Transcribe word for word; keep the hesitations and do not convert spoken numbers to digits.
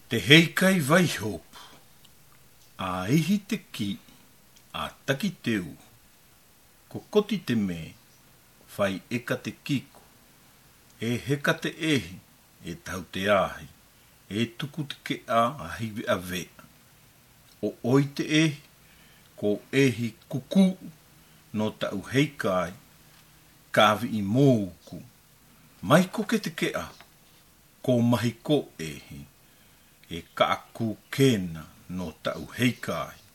Te heikai vai hopu, a ihi te ki, a taki teu, ko koti te me, whai eka te kiko, e heka te ehi, e tau te ahi, e tuku te ke a a hiwi a vea. O oi te ehi, ko ehi kuku, no tau heikai, kawi i mōku, mai ko ke te ke a, ko mahi ko ehi, e ka aku kena no tau heikai.